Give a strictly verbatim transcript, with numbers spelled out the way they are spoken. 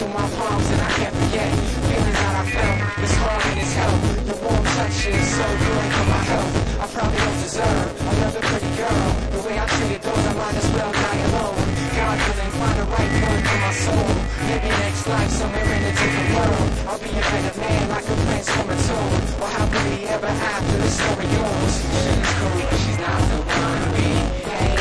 in my palms and I can't forget. Feeling that I felt, it's hard and it's hell. Your warm touch is so good for my health. I probably don't deserve another pretty girl. The way I treated those, I might as well die alone. God willing, find the right one for my soul. Maybe next life, somewhere in a different world, I'll be a better man like a prince from a tomb. Or happily ever after the story goes. She's cool, but she's not the one we hate.